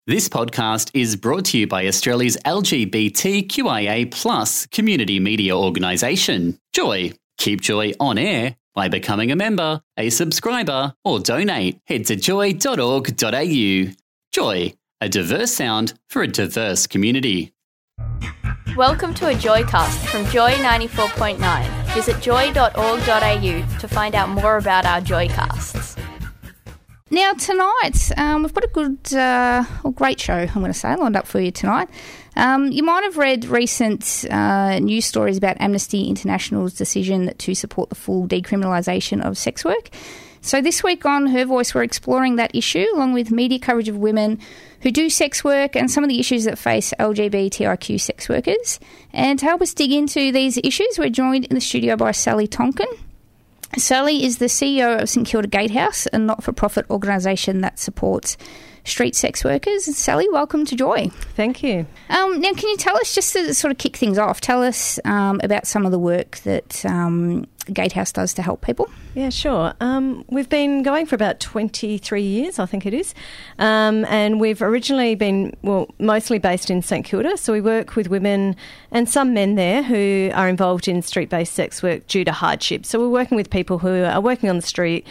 This podcast is brought to you by Australia's LGBTQIA+ community media organisation, Joy. Keep Joy on air by becoming a member, a subscriber, or donate. Head to joy.org.au. Joy, a diverse sound for a diverse community. Welcome to a Joycast from Joy 94.9. Visit joy.org.au to find out more about our Joycasts. Now tonight, we've got a great show, I'm going to say, lined up for you tonight. You might have read recent news stories about Amnesty International's decision to support the full decriminalisation of sex work. So this week on Her Voice, we're exploring that issue, along with media coverage of women who do sex work and some of the issues that face LGBTIQ sex workers. And to help us dig into these issues, we're joined in the studio by Sally Tonkin. Sally is the CEO of St Kilda Gatehouse, a not-for-profit organisation that supports street sex workers. Sally, welcome to Joy. Thank you. Now, can you tell us, just to sort of kick things off, tell us about some of the work that Gatehouse does to help people? Yeah, sure. We've been going for about 23 years, I think it is, and we've originally been, mostly based in St Kilda, so we work with women and some men there who are involved in street-based sex work due to hardship. So we're working with people who are working on the street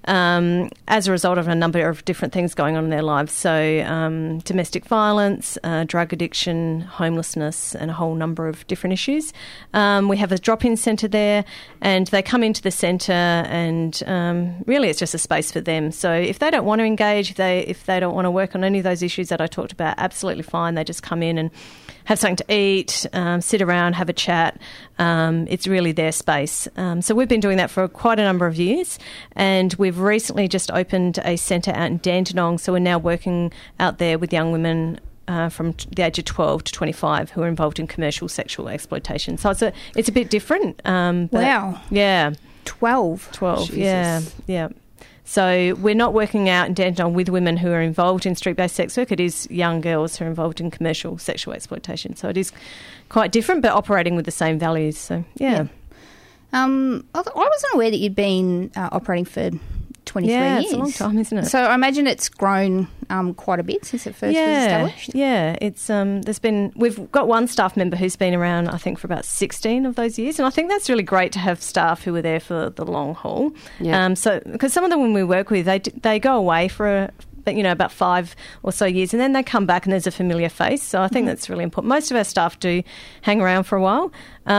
as a result of a number of different things going on in their lives. So domestic violence, drug addiction, homelessness, and a whole number of different issues. We have a drop-in centre there, and they come into the centre and really it's just a space for them. So if they don't want to engage, if they don't want to work on any of those issues that I talked about, absolutely fine. They just come in and have something to eat, sit around, have a chat. It's really their space. So we've been doing that for quite a number of years, and we've recently just opened a centre out in Dandenong, so we're now working out there with young women from the age of 12 to 25 who are involved in commercial sexual exploitation. So it's a bit different. Wow. Yeah. 12. Jesus. Yeah. So we're not working out in Dandenong with women who are involved in street-based sex work. It is young girls who are involved in commercial sexual exploitation. So it is quite different, but operating with the same values. So, yeah. I wasn't aware that you'd been operating for 23 years. Yeah, it's a long time, isn't it? So I imagine it's grown quite a bit since it first was established. Yeah, it's we've got one staff member who's been around, I think, for about 16 of those years, and I think that's really great to have staff who are there for the long haul. Yeah. So because some of them, when we work with, they go away for about 5 or so years, and then they come back and there's a familiar face. So I think that's really important. Most of our staff do hang around for a while.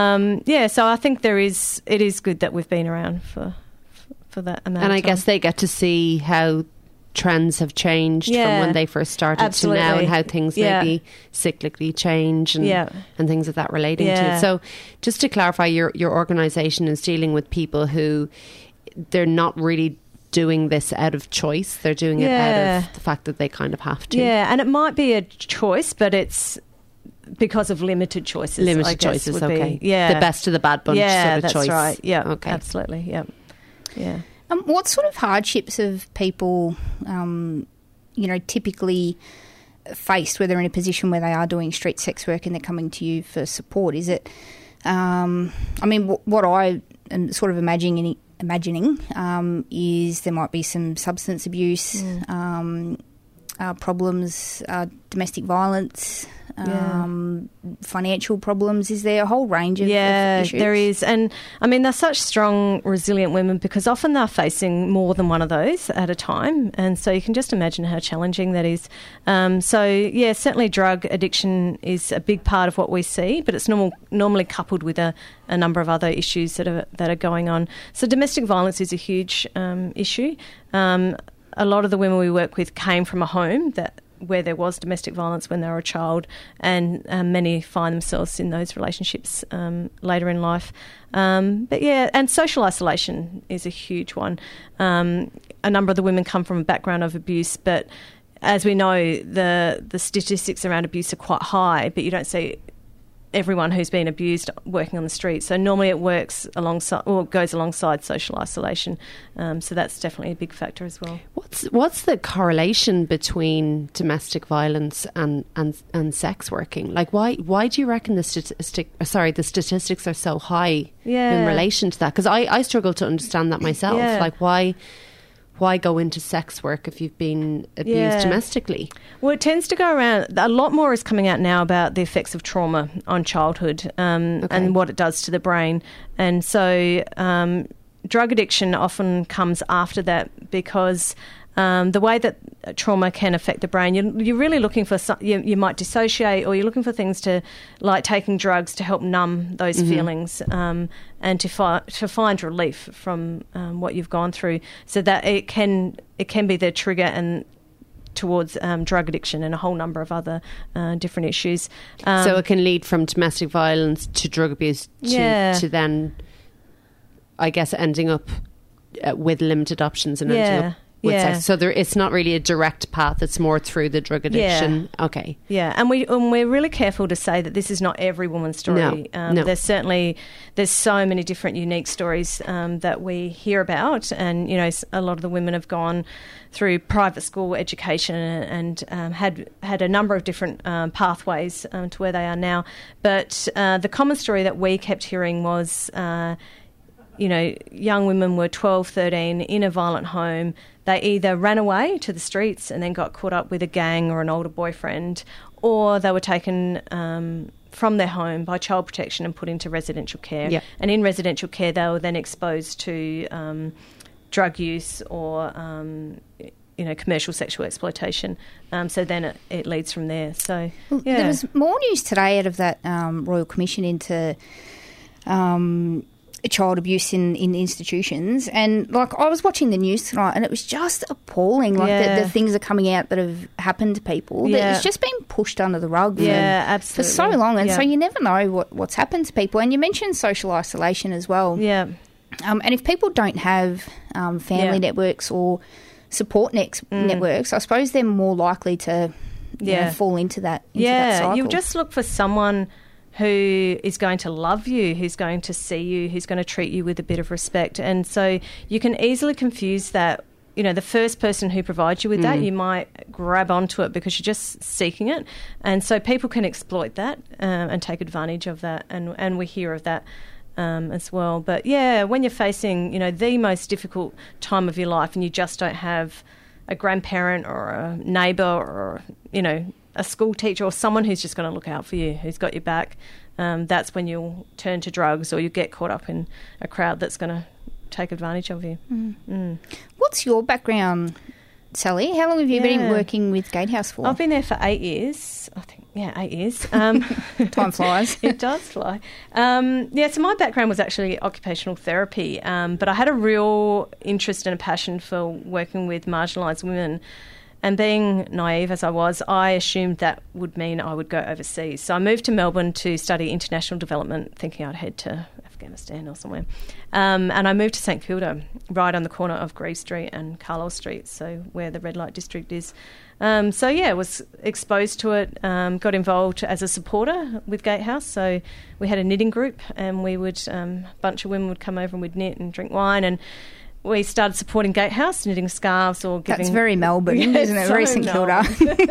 So I think it is good that we've been around for that amount of time. And I guess they get to see how trends have changed from when they first started to now, and how things maybe cyclically change and things of that relating to it. So just to clarify, your organisation is dealing with people who they're not really doing this out of choice. They're doing it out of the fact that they kind of have to. Yeah, and it might be a choice, but it's because of limited choices. Limited choices, okay. The best of the bad bunch sort of choice. Yeah, that's right. Yeah, okay. Absolutely, yeah. What sort of hardships have people, typically faced where they're in a position where they are doing street sex work and they're coming to you for support? Is it, what I am sort of imagining is there might be some substance abuse problems, domestic violence, financial problems. Is there a whole range of issues? There is. And they're such strong, resilient women because often they're facing more than one of those at a time. And so you can just imagine how challenging that is. Certainly drug addiction is a big part of what we see, but it's normally coupled with a number of other issues that are going on. So domestic violence is a huge issue. A lot of the women we work with came from a home where there was domestic violence when they were a child, and many find themselves in those relationships later in life. And social isolation is a huge one. A number of the women come from a background of abuse, but as we know, the statistics around abuse are quite high, but you don't see everyone who's been abused working on the street. So normally it works alongside, or goes alongside social isolation. So that's definitely a big factor as well. What's the correlation between domestic violence and sex working? Like, why do you reckon the statistics are so high in relation to that? Because I struggle to understand that myself. Like, why why go into sex work if you've been abused domestically? Well, it tends to go around. A lot more is coming out now about the effects of trauma on childhood and what it does to the brain. And so drug addiction often comes after that because the way that trauma can affect the brain, you're really looking for you might dissociate, or you're looking for things to, like taking drugs to help numb those feelings and to find relief from what you've gone through, so that it can be the trigger and towards drug addiction and a whole number of other different issues. So it can lead from domestic violence to drug abuse to then, I guess, ending up with limited options and ending up with sex. So it's not really a direct path, it's more through the drug addiction. Okay. Yeah, and we're really careful to say that this is not every woman's story. No. There's so many different unique stories that we hear about, and a lot of the women have gone through private school education and had a number of different pathways to where they are now. But the common story that we kept hearing was young women were 12, 13 in a violent home. They either ran away to the streets and then got caught up with a gang or an older boyfriend, or they were taken from their home by child protection and put into residential care. Yep. And in residential care, they were then exposed to drug use or commercial sexual exploitation. So then it leads from there. So there was more news today out of that Royal Commission into child abuse in institutions, and I was watching the news tonight, and it was just appalling. The things are coming out that have happened to people. That it's just been pushed under the rug for so long, and so you never know what's happened to people. And you mentioned social isolation as well. Yeah. And if people don't have family networks or support networks, I suppose they're more likely to fall into that cycle. You'll just look for someone who is going to love you, who's going to see you, who's going to treat you with a bit of respect. And so you can easily confuse that. The first person who provides you with that, you might grab onto it because you're just seeking it. And so people can exploit that and take advantage of that. And we hear of that as well. But, when you're facing, the most difficult time of your life and you just don't have a grandparent or a neighbour or, a school teacher or someone who's just going to look out for you, who's got your back, that's when you'll turn to drugs or you get caught up in a crowd that's going to take advantage of you. What's your background, Sally? How long have you been working with Gatehouse for? I've been there for 8 years, I think. 8 years. Time flies. It does fly. So my background was actually occupational therapy, but I had a real interest and a passion for working with marginalised women. And being naive as I was, I assumed that would mean I would go overseas. So I moved to Melbourne to study international development, thinking I'd head to Afghanistan or somewhere. And I moved to St Kilda, right on the corner of Grieve Street and Carlisle Street, so where the red light district is. Was exposed to it, got involved as a supporter with Gatehouse. So we had a knitting group, and we would, a bunch of women would come over and we'd knit and drink wine, and we started supporting Gatehouse, knitting scarves or giving... That's very Melbourne, isn't it? Very St Kilda.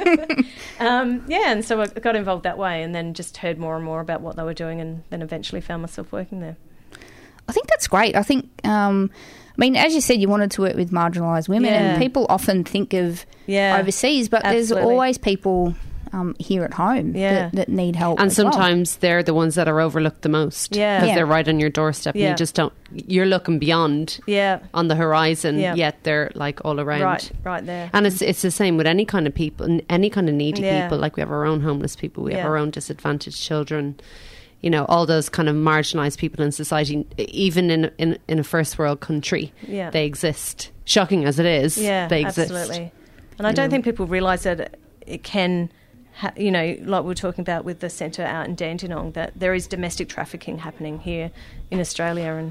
And so I got involved that way, and then just heard more and more about what they were doing, and then eventually found myself working there. I think that's great. I think, as you said, you wanted to work with marginalised women, and people often think of overseas, but there's always people here at home that need help. And sometimes they're the ones that are overlooked the most because they're right on your doorstep and you just don't, you're looking beyond on the horizon, yet they're all around. Right there. And it's the same with any kind of people, any kind of needy people. Like we have our own homeless people, we have our own disadvantaged children, all those kind of marginalised people in society, even in a first world country, they exist. Shocking as it is, they exist. Absolutely. And I don't think people realise that it can... like we were talking about with the centre out in Dandenong, that there is domestic trafficking happening here in Australia, and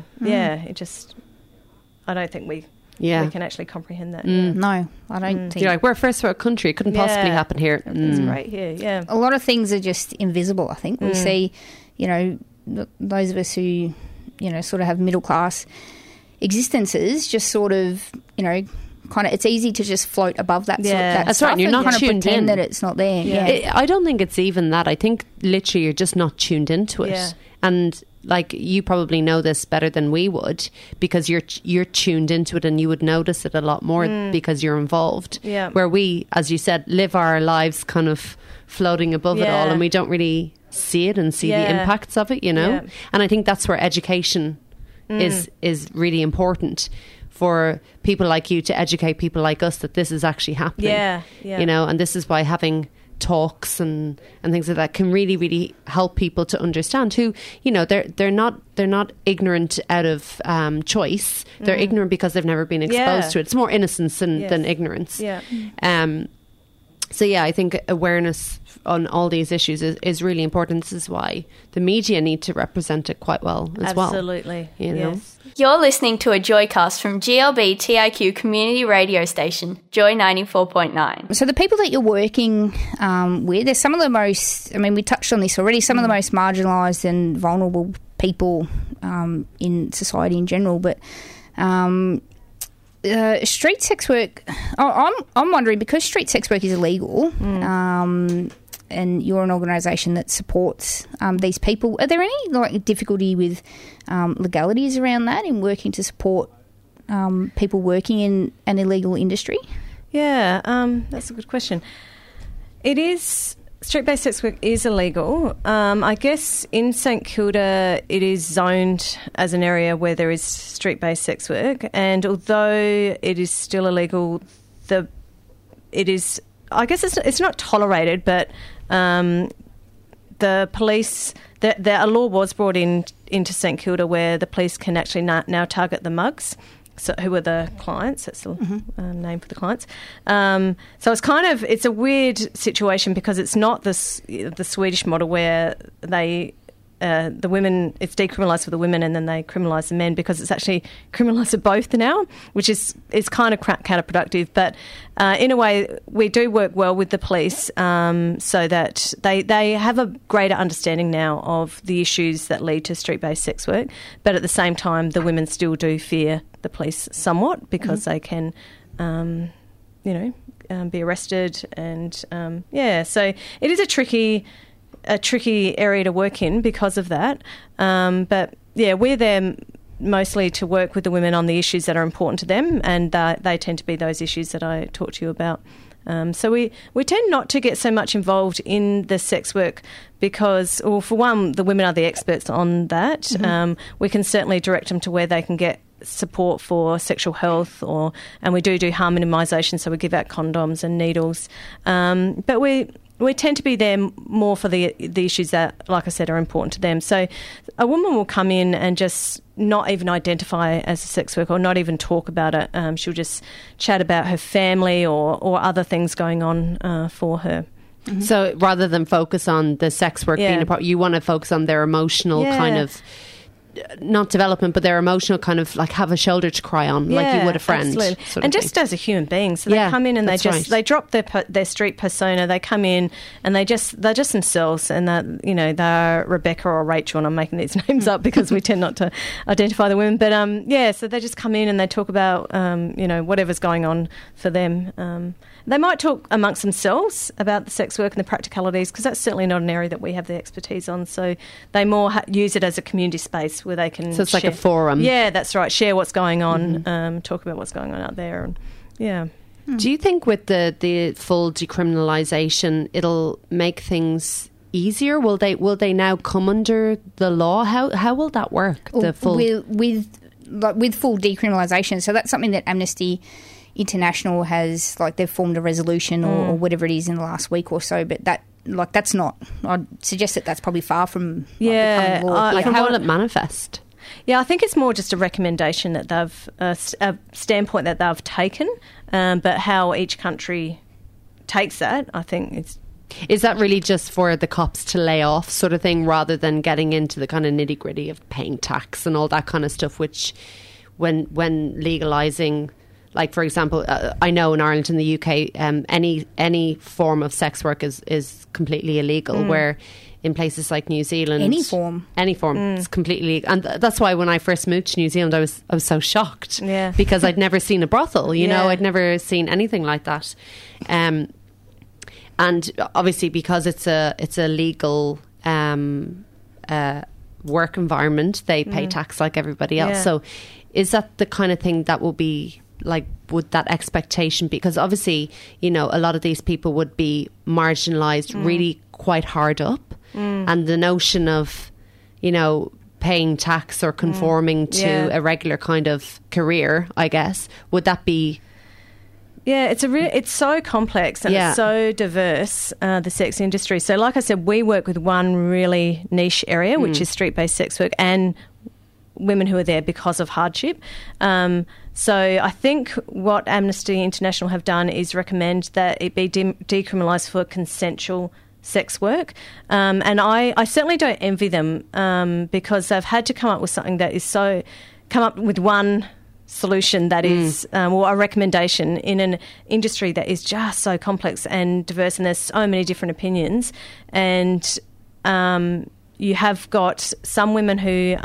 I don't think we can actually comprehend that. No, I don't think. We're a first world country; it couldn't possibly happen here. It's right here. Yeah, a lot of things are just invisible. I think we see, those of us who, sort of have middle class existences, just sort of, kind of, it's easy to just float above that. That's right. And you're not kind tuned of pretend in that it's not there. I don't think it's even that. I think literally you're just not tuned into it. And like you probably know this better than we would, because you're tuned into it and you would notice it a lot more because you're involved. Yeah. Where we, as you said, live our lives kind of floating above it all, and we don't really see it and see the impacts of it, you know. Yeah. And I think that's where education is really important, for people like you to educate people like us that this is actually happening. Yeah. You know, and this is why having talks and things like that can really, really help people to understand, who, you know, they're not ignorant out of choice. They're ignorant because they've never been exposed to it. It's more innocence than ignorance. Yeah. So yeah, I think awareness on all these issues is really important. This is why the media need to represent it quite well as well. Absolutely. You know? Yes. You're listening to a Joycast from GLB TIQ community radio station, Joy 94.9. So the people that you're working with, they're some of the most, I mean, we touched on this already, some of the most marginalised and vulnerable people in society in general, but street sex work, I'm wondering, because street sex work is illegal, and you're an organisation that supports these people, are there any like difficulty with legalities around that in working to support people working in an illegal industry? Yeah, that's a good question. It is, street-based sex work is illegal. I guess in St Kilda it is zoned as an area where there is street-based sex work, and although it is still illegal, it is, I guess it's not tolerated, but the police, a law was brought into St Kilda where the police can actually now target the mugs. So who are the clients? That's the name for the clients. So it's a weird situation, because it's not the Swedish model where they the women, it's decriminalised for the women and then they criminalise the men, because it's actually criminalised for both now, which is kind of counterproductive. But in a way, we do work well with the police so that they have a greater understanding now of the issues that lead to street-based sex work. But at the same time, the women still do fear the police somewhat, because they can, be arrested. And, so it is a tricky area to work in because of that. But, yeah, we're there mostly to work with the women on the issues that are important to them, and they tend to be those issues that I talked to you about. So we tend not to get so much involved in the sex work because, well, for one, the women are the experts on that. We can certainly direct them to where they can get support for sexual health, and we do harm minimisation, so we give out condoms and needles. But we tend to be there more for the issues that, like I said, are important to them. So a woman will come in and just not even identify as a sex worker or not even talk about it. She'll just chat about her family or other things going on for her. So rather than focus on the sex work being a part, you want to focus on their emotional kind of, not development, but their emotional kind of like have a shoulder to cry on, like you would a friend. Absolutely. And just as a human being. So they come in and they drop their street persona. They come in and they're just themselves, and they're Rebecca or Rachel, and I'm making these names up because we tend not to identify the women. But so they just come in and they talk about whatever's going on for them. They might talk amongst themselves about the sex work and the practicalities, because that's certainly not an area that we have the expertise on. So they more use it as a community space where they can. So it's like a forum. Yeah, that's right. Share what's going on. Talk about what's going on out there. And, Do you think with the full decriminalisation, it'll make things easier? Will they now come under the law? How will that work? The full with full decriminalisation. So that's something that Amnesty International has, like, they've formed a resolution or whatever it is in the last week or so, but that's not, I'd suggest that's probably far from becoming law. How will it manifest? Yeah, I think it's more just a recommendation that they've, a standpoint that they've taken, but how each country takes that, I think it's... Is that really just for the cops to lay off sort of thing, rather than getting into the kind of nitty gritty of paying tax and all that kind of stuff, which when legalising... Like, for example, I know in Ireland and the UK, any form of sex work is completely illegal, where in places like New Zealand... Any form is completely illegal. And that's why when I first moved to New Zealand, I was so shocked, because I'd never seen a brothel, you know, I'd never seen anything like that. And obviously because it's a legal... work environment, they pay tax like everybody else. So is that the kind of thing that will be like, would that expectation be? Because obviously, you know, a lot of these people would be marginalised really quite hard up. And the notion of, you know, paying tax or conforming to a regular kind of career, I guess, would that be... Yeah, it's so complex and it's so diverse, the sex industry. So like I said, we work with one really niche area, which is street-based sex work and women who are there because of hardship. So I think what Amnesty International have done is recommend that it be decriminalised for consensual sex work. And I certainly don't envy them because they've had to come up with something that is come up with one solution that is, or a recommendation in an industry that is just so complex and diverse, and there's so many different opinions. And you have got some women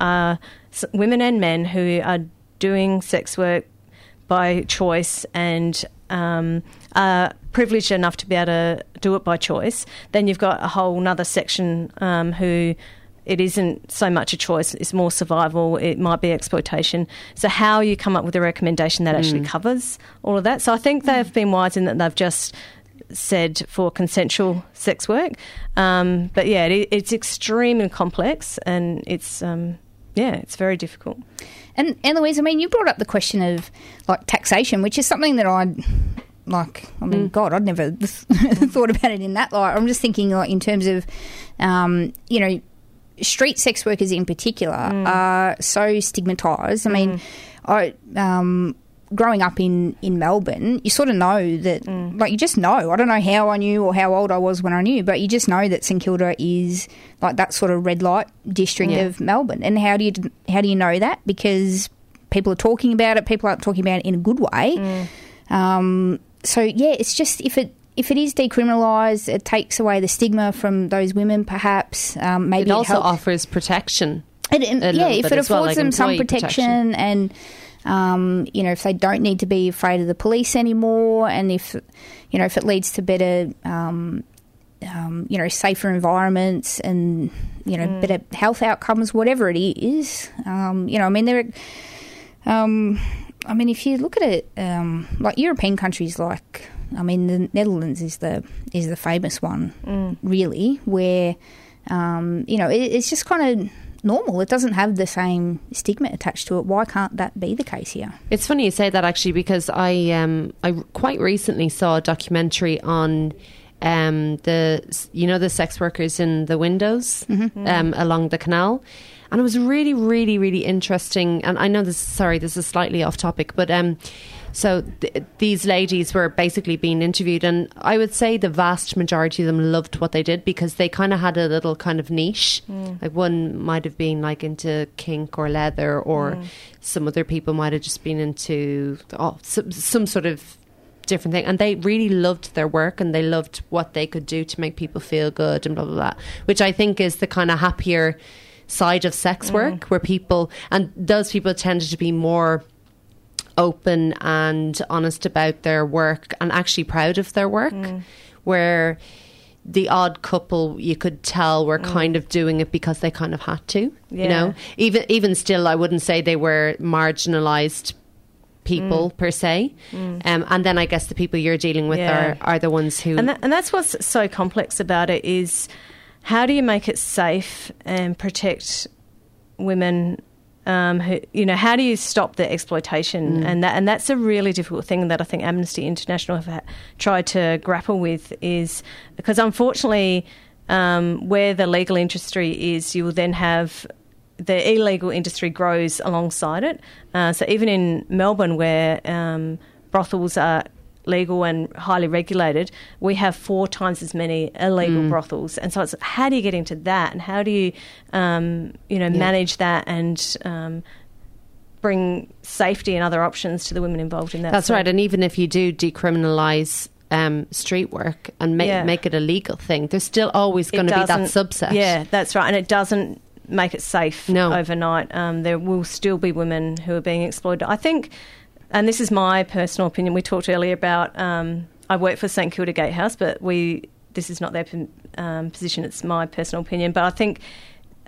and men who are doing sex work by choice and are privileged enough to be able to do it by choice. Then you've got a whole other section who it isn't so much a choice, it's more survival, it might be exploitation. So how you come up with a recommendation that actually covers all of that. So I think they've been wise in that they've just said for consensual sex work. But yeah, it's extremely complex and it's very difficult. And Louise, I mean, you brought up the question of like taxation, which is something that God, I'd never thought about it in that light. I'm just thinking like in terms of, you know, street sex workers in particular are so stigmatised. I mean, growing up in Melbourne, you sort of know that, like you just know. I don't know how I knew or how old I was when I knew, but you just know that St Kilda is like that sort of red light district of Melbourne. And how do you know that? Because people are talking about it. People aren't talking about it in a good way. So yeah, it's just if it is decriminalised, it takes away the stigma from those women. Perhaps maybe it also offers protection. If it affords them some protection and. You know, if they don't need to be afraid of the police anymore, and if it leads to better, you know, safer environments and, you know, better health outcomes, whatever it is, you know, I mean, if you look at it, like European countries, like, I mean, the Netherlands is the famous one, really, where, you know, it's just kind of normal. It doesn't have the same stigma attached to it. Why can't that be the case here? It's funny you say that, actually, because I quite recently saw a documentary on the sex workers in the windows along the canal, and it was really, really, really interesting. And I know this is slightly off topic, but so these ladies were basically being interviewed, and I would say the vast majority of them loved what they did because they kind of had a little kind of niche. Like one might have been like into kink or leather, or some other people might have just been into some sort of different thing, and they really loved their work and they loved what they could do to make people feel good and blah blah blah, which I think is the kind of happier side of sex work, where those people tended to be more open and honest about their work and actually proud of their work, where the odd couple, you could tell, were kind of doing it because they kind of had to, you know. Even still, I wouldn't say they were marginalised people per se, and then I guess the people you're dealing with are the ones who... And that's what's so complex about it, is how do you make it safe and protect women who, you know, how do you stop the exploitation? And that's a really difficult thing that I think Amnesty International have tried to grapple with, is because unfortunately where the legal industry is, you will then have the illegal industry grows alongside it. So even in Melbourne, where brothels are legal and highly regulated, we have 4 times as many illegal brothels. And so it's how do you get into that, and how do you manage that and bring safety and other options to the women involved in that. That's right. And even if you do decriminalise street work and make it a legal thing, there's still always going to be that subset. Yeah, that's right. And it doesn't make it safe overnight. There will still be women who are being exploited. I think, and this is my personal opinion, we talked earlier about, I work for St Kilda Gatehouse, but this is not their position, it's my personal opinion. But I think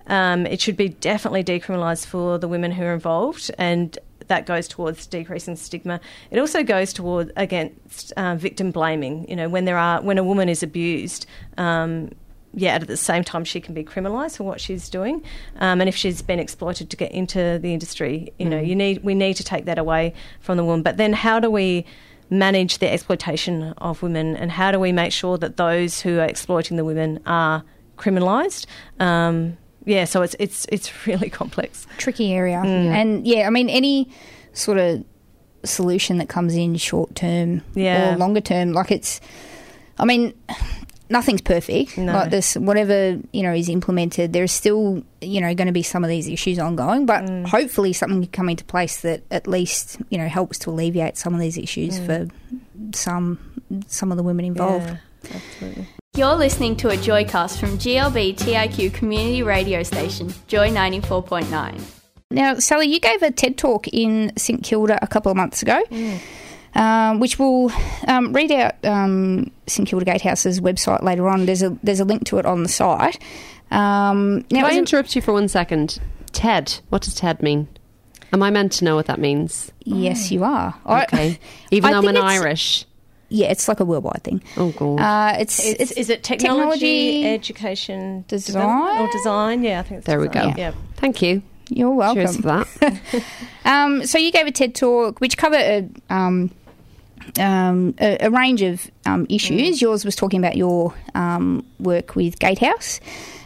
it should be definitely decriminalised for the women who are involved, and that goes towards decreasing stigma. It also goes against victim blaming. You know, when a woman is abused, at the same time she can be criminalised for what she's doing, and if she's been exploited to get into the industry, you know, we need to take that away from the woman. But then, how do we manage the exploitation of women, and how do we make sure that those who are exploiting the women are criminalised? So it's really complex, tricky area, and I mean, any sort of solution that comes in short term or longer term, like nothing's perfect. No. Like this, whatever is implemented, there's still going to be some of these issues ongoing, but hopefully something can come into place that at least helps to alleviate some of these issues for some of the women involved. Yeah, absolutely. You're listening to a Joycast from GLB TIQ community radio station, Joy 94.9. Now, Sally, you gave a TED Talk in St Kilda a couple of months ago, which we'll read out St Kilda Gatehouse's website later on. There's a link to it on the site. Can I interrupt you for 1 second? TED, what does TED mean? Am I meant to know what that means? Yes, you are. Okay. Even though I'm Irish. Yeah, it's like a worldwide thing. Oh, God. Is it technology, education, design? Or design? Yeah, I think it's there design. We go. Yeah. Thank you. You're welcome. Cheers for that. So you gave a TED Talk which covered a range of issues. Yours was talking about your work with Gatehouse,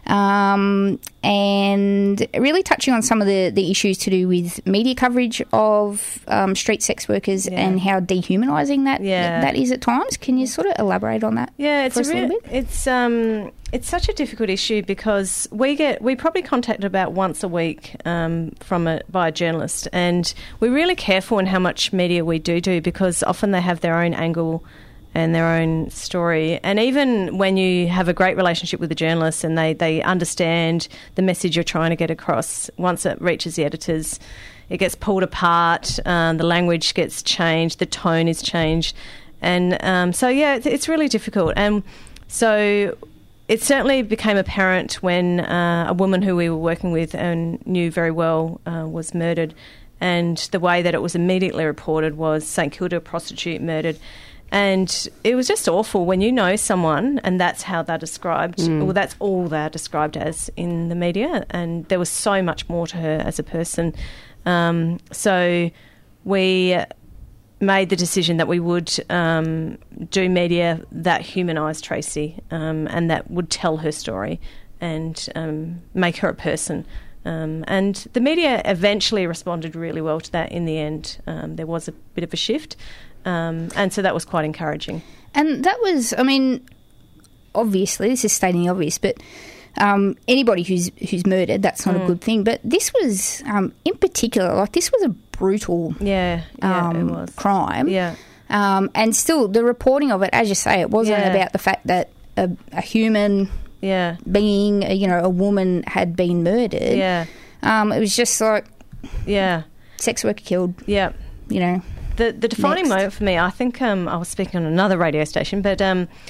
and really touching on some of the issues to do with media coverage of street sex workers and how dehumanising that is at times. Can you sort of elaborate on that? Yeah, a little bit? It's such a difficult issue because we probably contacted about once a week by a journalist, and we're really careful in how much media we do because often they have their own angle and their own story. And even when you have a great relationship with the journalist and they understand the message you're trying to get across, once it reaches the editors, it gets pulled apart, the language gets changed, the tone is changed. And it's really difficult. And so it certainly became apparent when a woman who we were working with and knew very well was murdered. And the way that it was immediately reported was St Kilda prostitute murdered. And it was just awful when you know someone and that's how they're described. Well, that's all they're described as in the media. And there was so much more to her as a person. So we made the decision that we would do media that humanised Tracy and that would tell her story and make her a person. And the media eventually responded really well to that in the end. There was a bit of a shift. And so that was quite encouraging. And that was, obviously, this is stating the obvious, but anybody who's murdered, that's not a good thing. But this was, in particular, this was a brutal it was. crime. Yeah. And still, the reporting of it, as you say, it wasn't about the fact that a human being, a woman had been murdered. Yeah. It was just like, sex worker killed. Yeah. The defining Next. moment for me, I think I was speaking on another radio station, but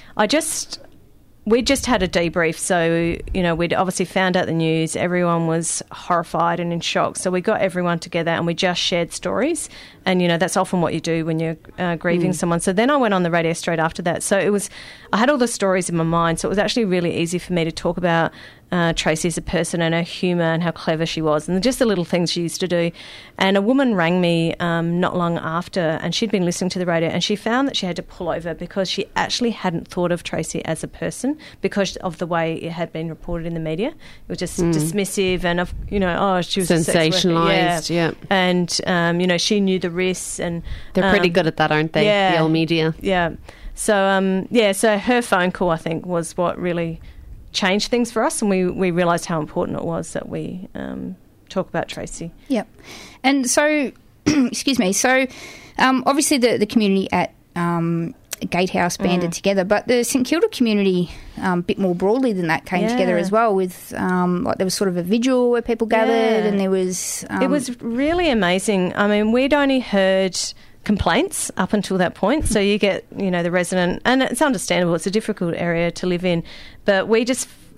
we just had a debrief. So, we'd obviously found out the news. Everyone was horrified and in shock. So we got everyone together and we just shared stories. And, that's often what you do when you're grieving someone. So then I went on the radio straight after that. So I had all the stories in my mind. So it was actually really easy for me to talk about Tracy as a person and her humour and how clever she was and just the little things she used to do. And a woman rang me not long after and she'd been listening to the radio and she found that she had to pull over because she actually hadn't thought of Tracy as a person because of the way it had been reported in the media. It was just dismissive and, she was sensationalised, yeah. And, she knew the risks. And they're pretty good at that, aren't they, the old media? Yeah. So, so her phone call, I think, was what really changed things for us, and we realised how important it was that we talk about Tracy. Yep. And so, excuse me, so obviously the community at Gatehouse banded together, but the St Kilda community, a bit more broadly than that, came together as well with, there was sort of a vigil where people gathered and there was... it was really amazing. We'd only heard complaints up until that point. So you get, the resident, and it's understandable, it's a difficult area to live in, but we just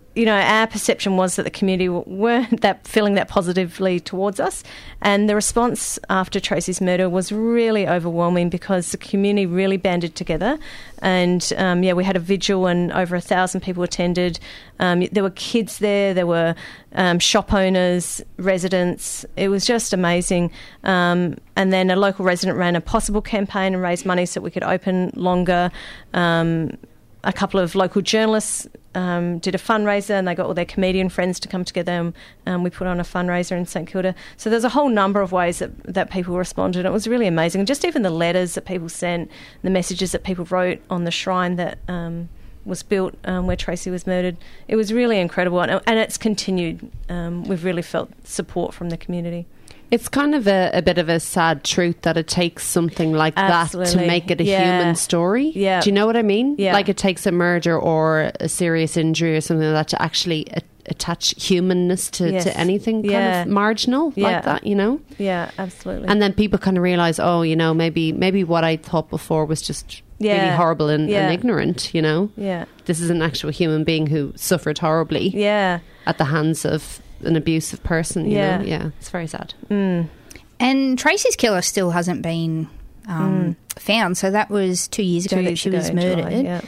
our perception was that the community weren't feeling that positively towards us. And the response after Tracy's murder was really overwhelming because the community really banded together. And, we had a vigil and over 1,000 people attended. There were kids there were shop owners, residents. It was just amazing. And then a local resident ran a possible campaign and raised money so we could open longer. A couple of local journalists did a fundraiser and they got all their comedian friends to come together and we put on a fundraiser in St Kilda. So there's a whole number of ways that people responded. It was really amazing. And just even the letters that people sent, the messages that people wrote on the shrine that was built where Tracy was murdered, it was really incredible. And it's continued. We've really felt support from the community. It's kind of a bit of a sad truth that it takes something like Absolutely. That to make it a human story. Yeah. Do you know what I mean? Yeah. Like it takes a murder or a serious injury or something like that to actually attach humanness to anything kind of marginal like that, Yeah, absolutely. And then people kind of realise, maybe what I thought before was just really horrible and ignorant, Yeah. This is an actual human being who suffered horribly at the hands of an abusive person, you know? Yeah, it's very sad. And Tracy's killer still hasn't been found. So that was 2 years ago that she was murdered. July,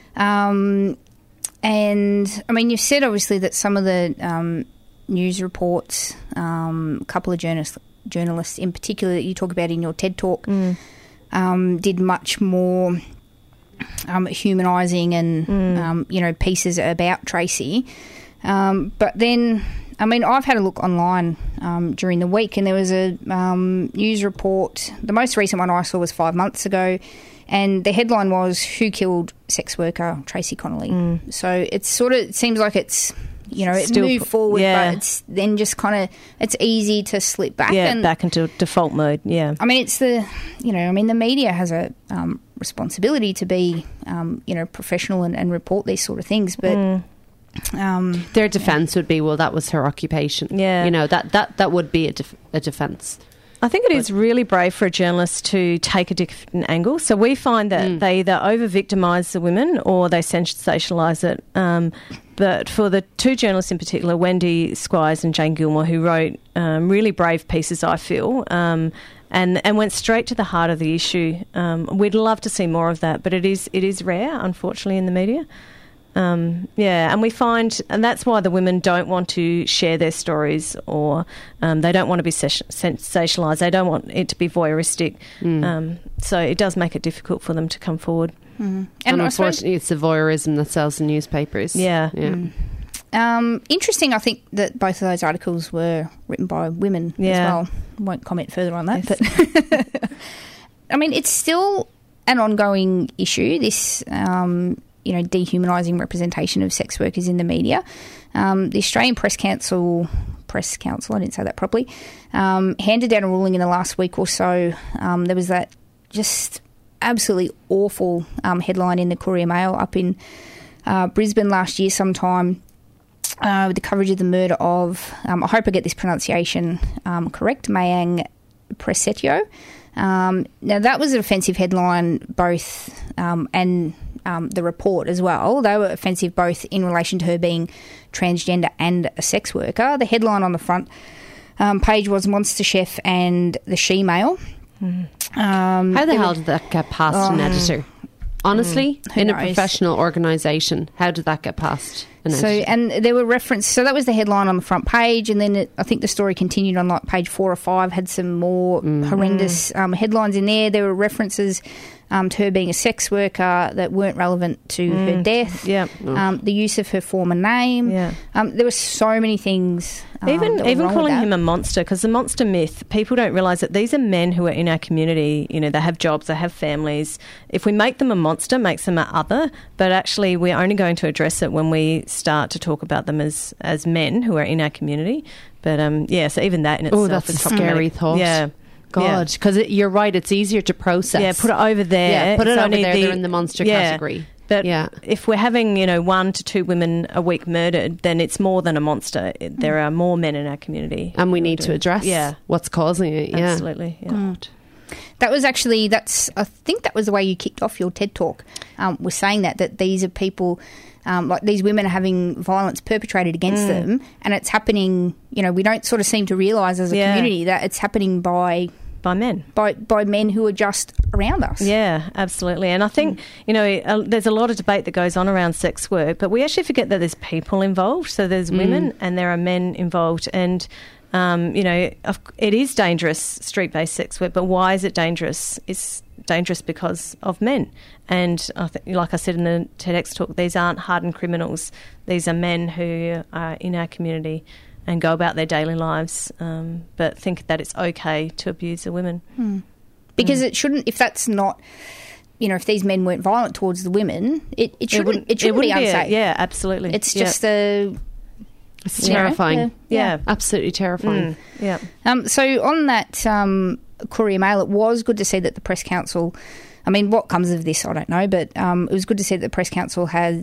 And, I mean, you've said, obviously, that some of the news reports, a couple of journalists in particular that you talk about in your TED Talk, did much more humanising and, pieces about Tracy. But then, I mean, I've had a look online during the week and there was a news report. The most recent one I saw was 5 months ago and the headline was, "Who Killed Sex Worker Tracy Connolly?" So it seems like it's, it's moved forward, but it's then just kind of, it's easy to slip back. Back into default mode, I mean, it's the media has a responsibility to be, professional and report these sort of things, but... their defence would be, well, that was her occupation. That would be a defence. I think it is really brave for a journalist to take a different angle. So we find that they either over-victimise the women or they sensationalise it. But for the two journalists in particular, Wendy Squires and Jane Gilmore, who wrote really brave pieces, I feel, and went straight to the heart of the issue. We'd love to see more of that, but it is rare, unfortunately, in the media. And we find, and that's why the women don't want to share their stories, or they don't want to be sensationalised. They don't want it to be voyeuristic. So it does make it difficult for them to come forward. And unfortunately, it's the voyeurism that sells the newspapers. Interesting, I think that both of those articles were written by women as well. Won't comment further on that. Yes. But I mean, it's still an ongoing issue, this... dehumanising representation of sex workers in the media. The Australian Press Council, I didn't say that properly, handed down a ruling in the last week or so. There was that just absolutely awful headline in the Courier Mail up in Brisbane last year sometime with the coverage of the murder of, I hope I get this pronunciation correct, Mayang Presetio. Now, that was an offensive headline both and... the report as well. They were offensive both in relation to her being transgender and a sex worker. The headline on the front page was Monster Chef and the She-Male. How the hell did that get past an editor? Honestly, in a professional organisation, how did that get past an editor? And there were references. So that was the headline on the front page, and then I think the story continued on like page 4 or 5, had some more horrendous headlines in there. There were references to her being a sex worker that weren't relevant to her death. The use of her former name. There were so many things. Even calling him a monster, because the monster myth, people don't realise that these are men who are in our community. They have jobs, they have families. If we make them a monster, makes them an other. But actually, we're only going to address it when we start to talk about them as men who are in our community. But so even that in itself that's is a scary thought. Yeah. God, because you're right, it's easier to process. Yeah, put it over there. Yeah, put it over there, they're in the monster category. But if we're having, 1 to 2 women a week murdered, then it's more than a monster. There are more men in our community. And we need to address what's causing it. Absolutely. God. That was actually, I think that was the way you kicked off your TED Talk, was saying that these are people, like these women are having violence perpetrated against them, and it's happening, we don't sort of seem to realise as a community that it's happening by men. By men who are just around us. Yeah, absolutely. And I think, there's a lot of debate that goes on around sex work, but we actually forget that there's people involved. So there's women and there are men involved. And, it is dangerous, street-based sex work, but why is it dangerous? It's dangerous because of men. And like I said in the TEDx talk, these aren't hardened criminals. These are men who are in our community and go about their daily lives, but think that it's okay to abuse a woman. Because it shouldn't, if that's not, if these men weren't violent towards the women, it shouldn't be unsafe. Yeah, absolutely. It's just it's terrifying. Yeah. Absolutely terrifying. Yeah. So on that Courier Mail, it was good to see that the Press Council, what comes of this, I don't know, but it was good to see that the Press Council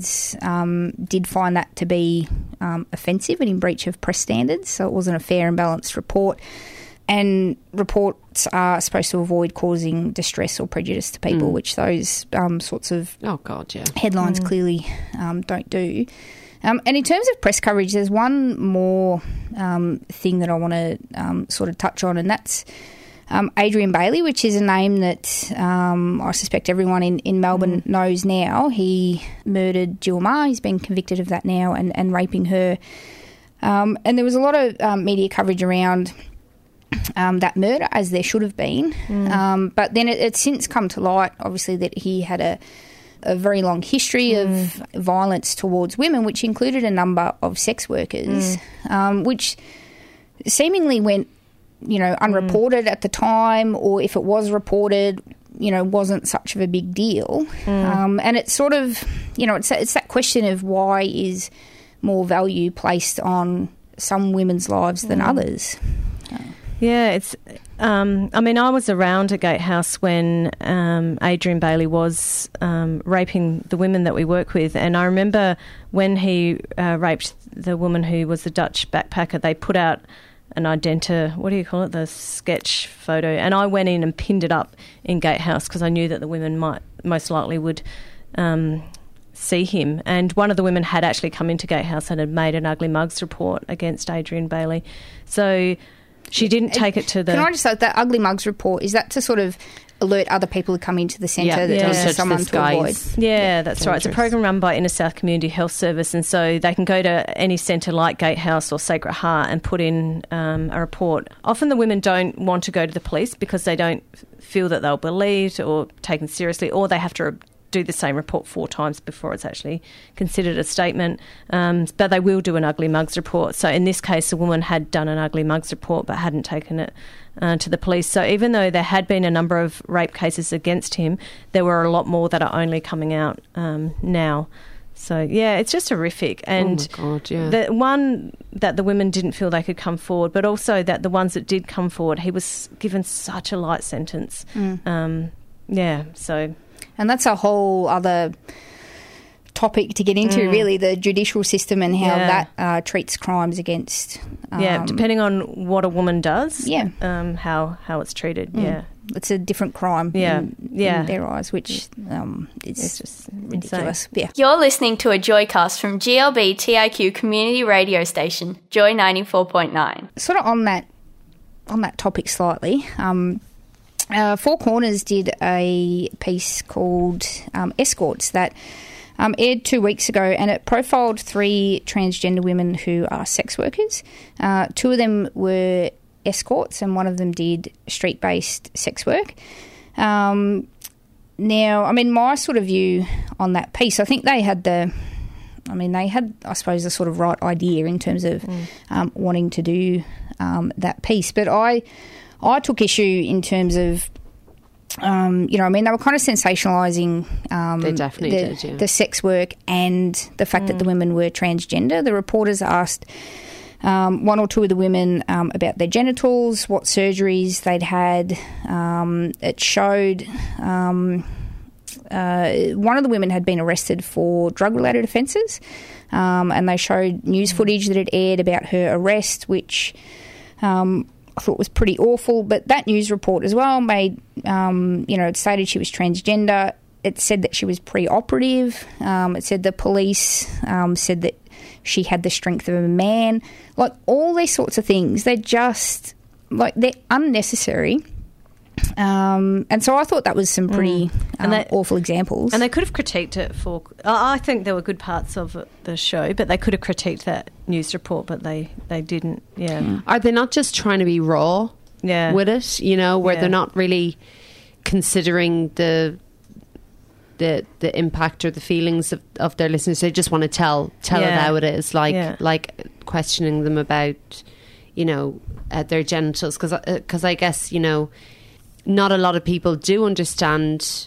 did find that to be offensive and in breach of press standards, so it wasn't a fair and balanced report. And reports are supposed to avoid causing distress or prejudice to people, which those sorts of headlines clearly don't do. And in terms of press coverage, there's one more thing that I want to sort of touch on, and that's Adrian Bailey, which is a name that I suspect everyone in Melbourne knows now. He murdered Jill Meagher. He's been convicted of that now and raping her. And there was a lot of media coverage around that murder, as there should have been. But then it's since come to light, obviously, that he had a very long history of violence towards women, which included a number of sex workers, which seemingly went unreported at the time, or if it was reported, wasn't such of a big deal. And it's sort of, it's that question of why is more value placed on some women's lives than others. Yeah, it's. I was around at Gatehouse when Adrian Bailey was raping the women that we work with, and I remember when he raped the woman who was the Dutch backpacker, they put out an the sketch photo, and I went in and pinned it up in Gatehouse because I knew that the women most likely would see him. And one of the women had actually come into Gatehouse and had made an ugly mugs report against Adrian Bailey. So she didn't take it to the... Can I just say, that ugly mugs report, is that to sort of alert other people who come into the centre that there's someone to avoid? Yeah, that's right. It's a program run by Inner South Community Health Service, and so they can go to any centre like Gatehouse or Sacred Heart and put in a report. Often the women don't want to go to the police because they don't feel that they'll be believed or taken seriously, or they have to do the same report 4 times before it's actually considered a statement. But they will do an ugly mugs report. So in this case, the woman had done an ugly mugs report but hadn't taken it to the police. So even though there had been a number of rape cases against him, there were a lot more that are only coming out now. So, yeah, it's just horrific. And the one that the women didn't feel they could come forward, but also that the ones that did come forward, he was given such a light sentence. So... And that's a whole other topic to get into, really, the judicial system and how that treats crimes against... depending on what a woman does, how it's treated, It's a different crime in their eyes, which is just ridiculous. Yeah. You're listening to a Joycast from GLB TIQ community radio station, Joy 94.9. Sort of on that topic slightly... Four Corners did a piece called Escorts that aired 2 weeks ago, and it profiled 3 transgender women who are sex workers. 2 of them were escorts and one of them did street-based sex work. Now, my sort of view on that piece, I think they had I suppose, the sort of right idea in terms of wanting to do that piece. But I took issue in terms of, they were kind of sensationalising they definitely did, the sex work and the fact that the women were transgender. The reporters asked 1 or 2 of the women about their genitals, what surgeries they'd had. It showed one of the women had been arrested for drug-related offences, and they showed news footage that had aired about her arrest, which... I thought was pretty awful. But that news report as well made, it stated she was transgender. It said that she was pre-operative. It said the police said that she had the strength of a man. Like, all these sorts of things, they're just, like, they're unnecessary. And so I thought that was some pretty awful examples. And they could have critiqued it for... I think there were good parts of the show, but they could have critiqued that news report, but they didn't, Are they not just trying to be raw with it, where they're not really considering the impact or the feelings of their listeners? They just want to tell it how it is, like questioning them about, their genitals, because I guess, not a lot of people do understand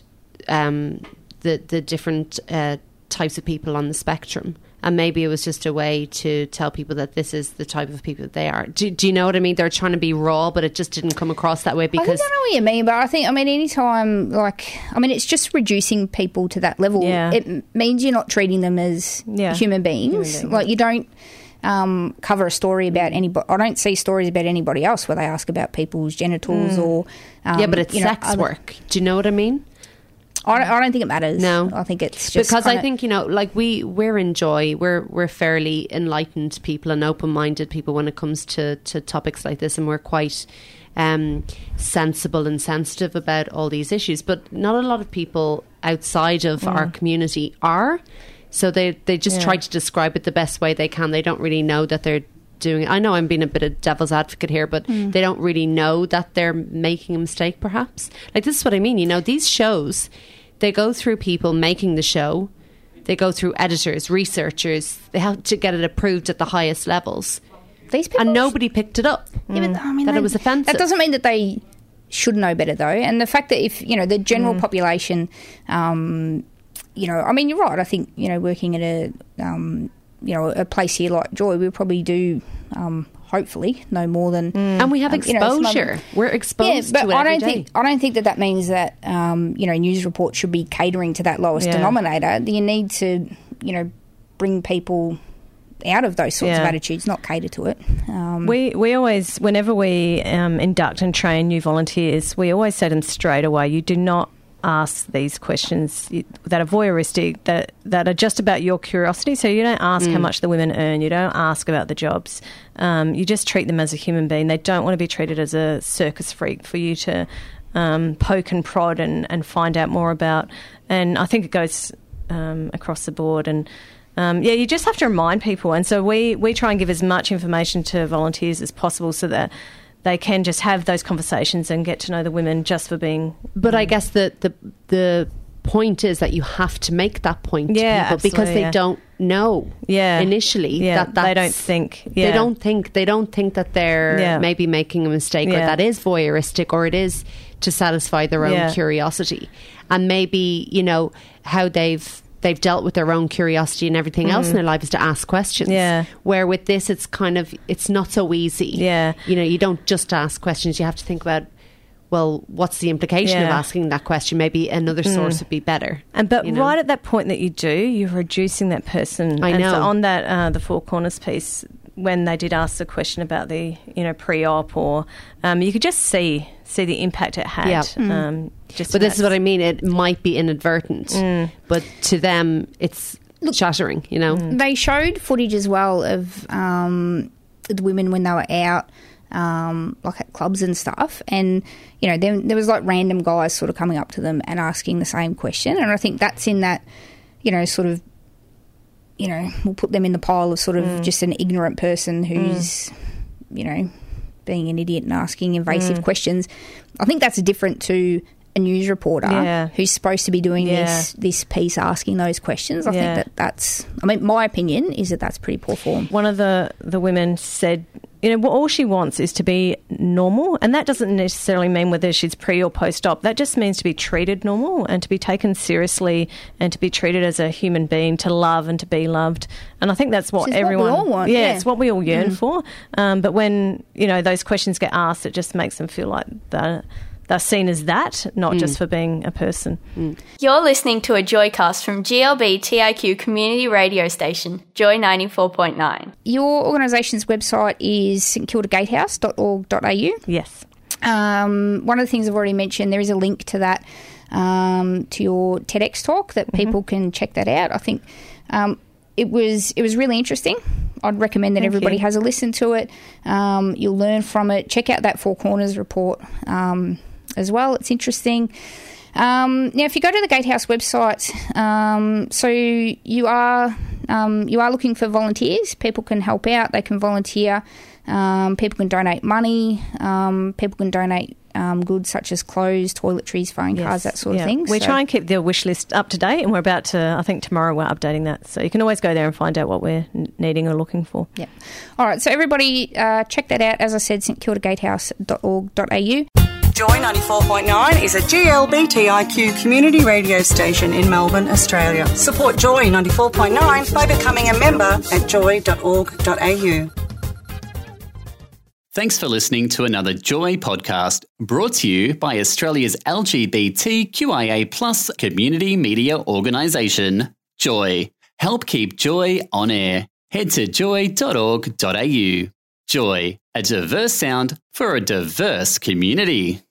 the different types of people on the spectrum. And maybe it was just a way to tell people that this is the type of people that they are. Do you know what I mean? They're trying to be raw, but it just didn't come across that way because... I don't know what you mean, but anytime, it's just reducing people to that level. Yeah. It means you're not treating them as human beings. Like, you don't cover a story about anybody. I don't see stories about anybody else where they ask about people's genitals or... but it's sex work. Do you know what I mean? I don't think it matters. No, I think it's just because I think we're in Joy. We're fairly enlightened people and open-minded people when it comes to topics like this, and we're quite sensible and sensitive about all these issues. But not a lot of people outside of our community are. So they just try to describe it the best way they can. They don't really know that they're doing it. I know I'm being a bit of devil's advocate here, but they don't really know that they're making a mistake, perhaps. Like, this is what I mean. These shows, they go through people making the show. They go through editors, researchers. They have to get it approved at the highest levels. These people, and nobody picked it up. Yeah, but, it was offensive. That doesn't mean that they should know better, though. And the fact that if, the general population, you're right. I think, working at a place here like Joy, we probably do, hopefully, know more than... And we have exposure. We're exposed to it every day. I don't think that means that, news reports should be catering to that lowest denominator. You need to, bring people out of those sorts of attitudes, not cater to it. We always, whenever we induct and train new volunteers, we always say to them straight away, you do not ask these questions that are voyeuristic, that are just about your curiosity. So you don't ask how much the women earn. You don't ask about the jobs. You just treat them as a human being. They don't want to be treated as a circus freak for you to poke and prod and find out more about. And I think it goes across the board. And you just have to remind people. And so we try and give as much information to volunteers as possible so that they can just have those conversations and get to know the women just for being... But I guess the point is that you have to make that point to people because they don't know initially that they don't think... They don't think that they're maybe making a mistake or that is voyeuristic or it is to satisfy their own curiosity. And maybe, how they've dealt with their own curiosity and everything else in their life is to ask questions. Yeah. Where with this, it's not so easy. Yeah. You don't just ask questions. You have to think about, well, what's the implication of asking that question? Maybe another source would be better. But right at that point that you do, you're reducing that person. I know. And so on that, the Four Corners piece, when they did ask the question about the, pre-op or you could just see the impact it had. Yeah. But this is what I mean. It might be inadvertent, but to them, it's shattering, They showed footage as well of the women when they were out, like at clubs and stuff. And, there was like random guys sort of coming up to them and asking the same question. And I think that's in that, sort of, we'll put them in the pile of sort of just an ignorant person who's, being an idiot and asking invasive questions. I think that's different to a news reporter who's supposed to be doing this piece asking those questions. I think that's my opinion is that that's pretty poor form. One of the women said, all she wants is to be normal, and that doesn't necessarily mean whether she's pre or post-op. That just means to be treated normal and to be taken seriously and to be treated as a human being, to love and to be loved. And I think that's what everyone... what we all want. Yeah, it's what we all yearn for. But when, those questions get asked, it just makes them feel like they're seen as that, not just for being a person. You're listening to a Joycast from GLB TIQ community radio station, Joy 94.9. your organisation's website is stkildagatehouse.org.au. Yes. One of the things I've already mentioned, there is a link to that, to your TEDx talk that people can check that out. I think it was really interesting. I'd recommend that everybody has a listen to it. You'll learn from it. Check out that Four Corners report as well. It's interesting. Now, if you go to the Gatehouse website, so you are looking for volunteers. People can help out. They can volunteer. People can donate money. People can donate goods such as clothes, toiletries, phone cards, that sort of thing. We try and keep the wish list up to date, and we're about to, I think tomorrow we're updating that. So you can always go there and find out what we're needing or looking for. Yeah. All right, so everybody check that out. As I said, stkildagatehouse.org.au. Joy 94.9 is a GLBTIQ community radio station in Melbourne, Australia. Support Joy 94.9 by becoming a member at joy.org.au. Thanks for listening to another Joy podcast brought to you by Australia's LGBTQIA+ community media organisation, Joy. Help keep Joy on air. Head to joy.org.au. Joy, a diverse sound for a diverse community.